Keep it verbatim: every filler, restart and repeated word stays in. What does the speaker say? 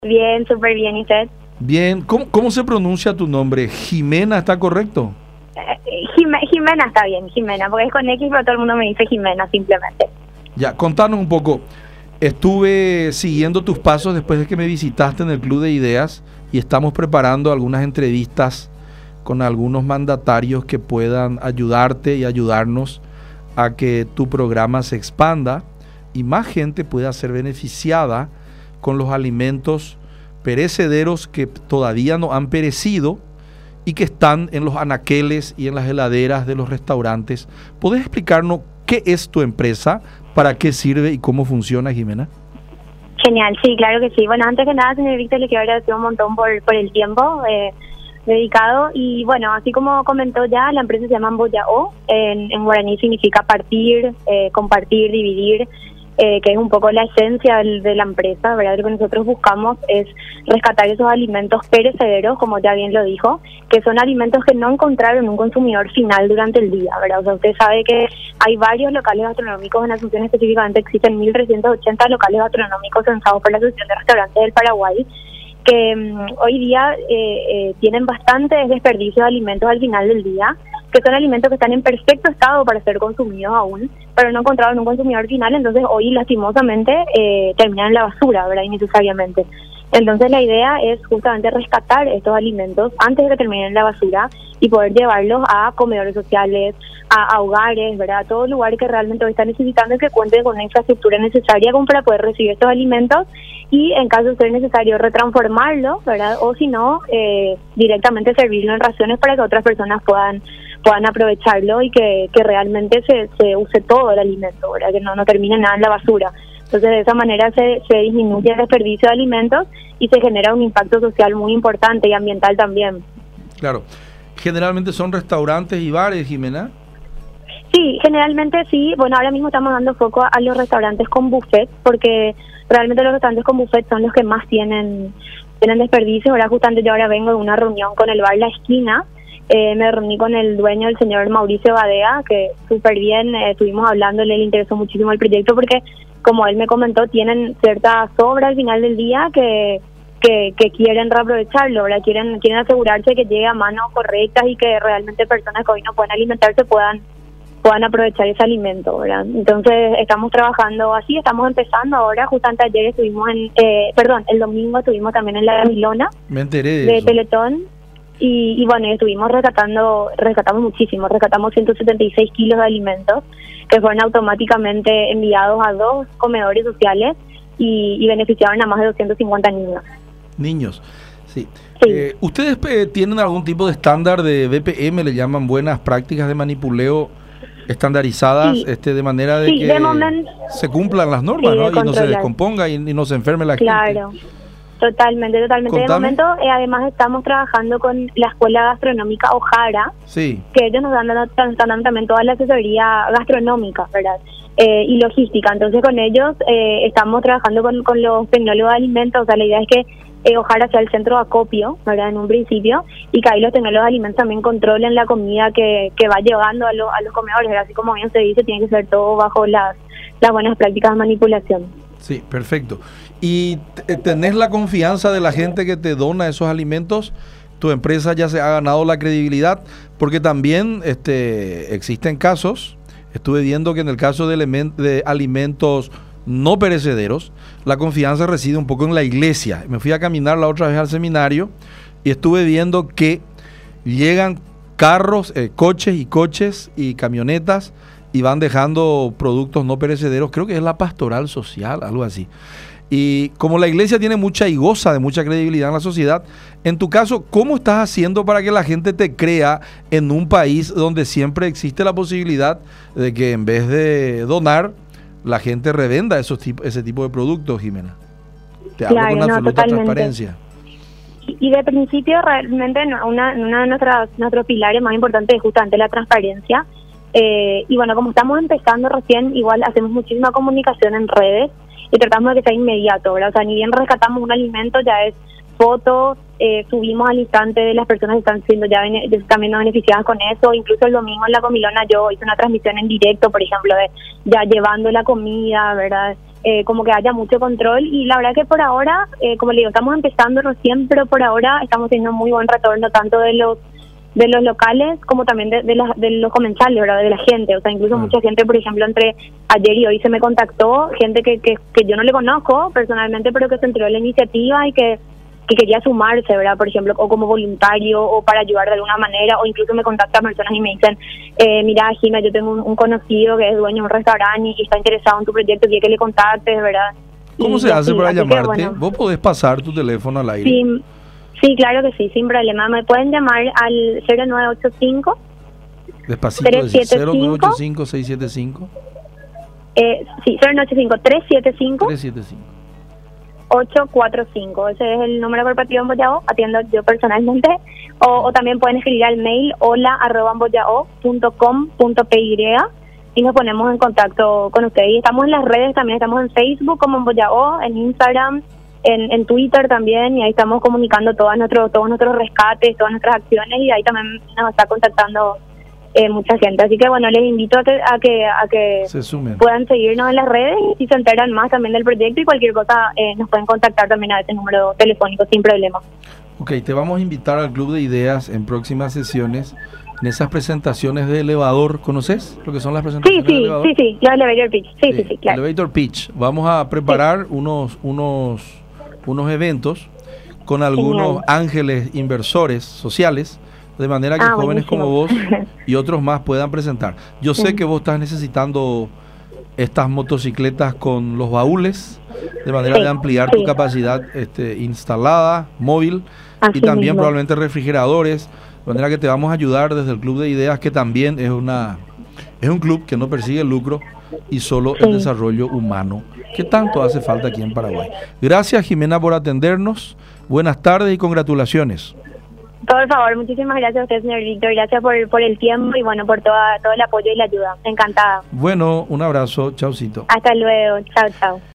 Bien, súper bien, ¿y usted? Bien, ¿cómo, cómo se pronuncia tu nombre? ¿Jimena está correcto? Eh, Jime- Jimena está bien, Jimena, porque es con X, pero todo el mundo me dice Jimena simplemente. Ya, contanos un poco. Estuve siguiendo tus pasos después de que me visitaste en el Club de Ideas y estamos preparando algunas entrevistas con algunos mandatarios que puedan ayudarte y ayudarnos a que tu programa se expanda y más gente pueda ser beneficiada con los alimentos perecederos que todavía no han perecido y que están en los anaqueles y en las heladeras de los restaurantes. ¿Podés explicarnos qué es tu empresa, para qué sirve y cómo funciona, Jimena? Genial, sí, claro que sí. Bueno, antes que nada, señor Víctor, le quiero agradecer un montón por, por el tiempo eh, dedicado. Y bueno, así como comentó ya, la empresa se llama Mboyao. En, en guaraní significa partir, eh, compartir, dividir. Eh, que es un poco la esencia del, de la empresa, ¿verdad? Lo que nosotros buscamos es rescatar esos alimentos perecederos, como ya bien lo dijo, que son alimentos que no encontraron un consumidor final durante el día, ¿verdad? O sea, usted sabe que hay varios locales gastronómicos, en Asunción específicamente existen mil trescientos ochenta locales gastronómicos censados por la Asociación de Restaurantes del Paraguay, que um, hoy día eh, eh, tienen bastante desperdicio de alimentos al final del día, que son alimentos que están en perfecto estado para ser consumidos aún, pero no encontraron un consumidor final, entonces hoy lastimosamente eh, terminan en la basura, ¿verdad? Innecesariamente. Entonces la idea es justamente rescatar estos alimentos antes de que terminen en la basura y poder llevarlos a comedores sociales, a, a hogares, ¿verdad? A todo lugar que realmente hoy están necesitando y que cuenten con una infraestructura necesaria como para poder recibir estos alimentos y en caso de ser necesario retransformarlos, ¿verdad? O si no, eh, directamente servirlo en raciones para que otras personas puedan puedan aprovecharlo y que, que realmente se, se use todo el alimento, ¿verdad? Que no, no termine nada en la basura. Entonces de esa manera se, se disminuye el desperdicio de alimentos y se genera un impacto social muy importante y ambiental también. Claro. ¿Generalmente son restaurantes y bares, Jimena? Sí, generalmente sí. Bueno, ahora mismo estamos dando foco a los restaurantes con buffet, porque realmente los restaurantes con buffet son los que más tienen, tienen desperdicio, ¿verdad? Justamente yo ahora vengo de una reunión con el bar La Esquina. Eh, me reuní con el dueño, el señor Mauricio Badea, que súper bien, eh, estuvimos hablando, le interesó muchísimo el proyecto porque, como él me comentó, tienen cierta sobra al final del día que que, que quieren reaprovecharlo, ¿verdad? Quieren, quieren asegurarse que llegue a manos correctas y que realmente personas que hoy no pueden alimentarse puedan puedan aprovechar ese alimento, ¿verdad? Entonces estamos trabajando así, estamos empezando ahora, justamente ayer estuvimos en, eh, perdón, el domingo estuvimos también en la Milona. Me enteré de, de eso. Teletón. Y, y bueno, estuvimos rescatando, rescatamos muchísimo, rescatamos ciento setenta y seis kilos de alimentos que fueron automáticamente enviados a dos comedores sociales y, y beneficiaron a más de doscientos cincuenta niños. Niños, sí. Sí. Eh, ¿Ustedes eh, tienen algún tipo de estándar de B P M, le llaman buenas prácticas de manipuleo estandarizadas, Sí. este de manera de Sí, que de momen- se cumplan las normas, Sí, de ¿no? Y no se controlar. descomponga y, y no se enferme la gente? Claro. Totalmente, totalmente. Contame. De momento, eh, además estamos trabajando con la Escuela Gastronómica Ojara, Sí. que ellos nos dan, están dando también toda la asesoría gastronómica, ¿verdad? Eh, y logística. Entonces, con ellos eh, estamos trabajando con, con los tecnólogos de alimentos. O sea, la idea es que eh, Ojara sea el centro de acopio, ¿verdad? En un principio, y que ahí los tecnólogos de alimentos también controlen la comida que, que va llevando a, lo, a los comedores, ¿verdad? Así como bien se dice, tiene que ser todo bajo las, las buenas prácticas de manipulación. Sí, perfecto. ¿Y t- tenés la confianza de la gente que te dona esos alimentos? ¿Tu empresa ya se ha ganado la credibilidad? Porque también este, existen casos, estuve viendo que en el caso de, elemen- de alimentos no perecederos, la confianza reside un poco en la iglesia. Me fui a caminar la otra vez al seminario y estuve viendo que llegan carros, eh, coches y coches y camionetas y van dejando productos no perecederos, creo que es la pastoral social, algo así. Y como la iglesia tiene mucha y goza de mucha credibilidad en la sociedad, en tu caso, ¿cómo estás haciendo para que la gente te crea en un país donde siempre existe la posibilidad de que en vez de donar, la gente revenda esos tipo, ese tipo de productos, Jimena? Te hablo Claro, con no, absoluta totalmente. transparencia. Y de principio, realmente, no- una, una de nuestras, nuestros pilares más importantes es justamente la transparencia. Eh, y bueno, como estamos empezando recién, igual hacemos muchísima comunicación en redes y tratamos de que sea inmediato, ¿verdad? O sea, ni bien rescatamos un alimento, ya es foto, eh, subimos al instante de las personas que están siendo ya bene- también beneficiadas con eso. Incluso el domingo en la comilona yo hice una transmisión en directo, por ejemplo, de ya llevando la comida, ¿verdad? eh, como que haya mucho control. Y la verdad que por ahora, eh, como le digo, estamos empezando recién, pero por ahora estamos teniendo muy buen retorno tanto de los de los locales como también de, de, la, de los comensales, ¿verdad? De la gente. O sea, incluso Mm. mucha gente, por ejemplo, entre ayer y hoy se me contactó, gente que, que, que yo no le conozco personalmente, pero que se enteró de la iniciativa y que, que quería sumarse, ¿verdad? Por ejemplo, o como voluntario o para ayudar de alguna manera, o incluso me contactan personas y me dicen, eh, mira, Gina, yo tengo un, un conocido que es dueño de un restaurante y, y está interesado en tu proyecto, quiere que le contactes, ¿verdad? ¿Cómo Y se hace así, para así que, llamarte? bueno, Vos podés pasar tu teléfono al aire. sí, sí, claro que sí, sin problema. Me pueden llamar al cero nueve ocho cinco, Despacito, tres siete cinco. cero nueve ocho cinco, seis siete cinco, eh, sí, cero nueve ocho cinco, tres siete cinco, tres siete cinco. ocho cuatro cinco. Ese es el número corporativo en Boyao, atiendo yo personalmente. O, o también pueden escribir al mail hola arroba boyao punto com punto py y nos ponemos en contacto con ustedes. Y estamos en las redes, también estamos en Facebook como en Boyao, en Instagram, en, en Twitter también, y ahí estamos comunicando todas nuestros, todos nuestros rescates, todas nuestras acciones, y ahí también nos está contactando eh, mucha gente. Así que bueno, les invito a que a que a que Se sumen. puedan seguirnos en las redes, y si se enteran más también del proyecto y cualquier cosa, eh, nos pueden contactar también a ese número telefónico sin problema. Ok, te vamos a invitar al Club de Ideas en próximas sesiones, en esas presentaciones de elevador. ¿Conoces lo que son las Sí, presentaciones de sí, elevador? sí, sí, los elevator pitch, sí, sí, sí, claro. Elevator Pitch. Vamos a preparar unos, unos, unos eventos con algunos Genial. ángeles inversores sociales, de manera que Ah, jóvenes como vos buenísimo. y otros más puedan presentar. Yo sé Sí. que vos estás necesitando estas motocicletas con los baúles, de manera Sí, de ampliar sí. tu capacidad este, instalada, móvil, Así y también mismo. probablemente refrigeradores, de manera que te vamos a ayudar desde el Club de Ideas, que también es una es un club que no persigue el lucro y solo el Sí. desarrollo humano, que tanto hace falta aquí en Paraguay. Gracias, Jimena, por atendernos. Buenas tardes y congratulaciones. Por favor, muchísimas gracias a usted, señor Víctor, gracias por, por el tiempo y bueno, por toda, todo el apoyo y la ayuda. Encantada. Bueno, un abrazo, chaucito. Hasta luego, chao, chao.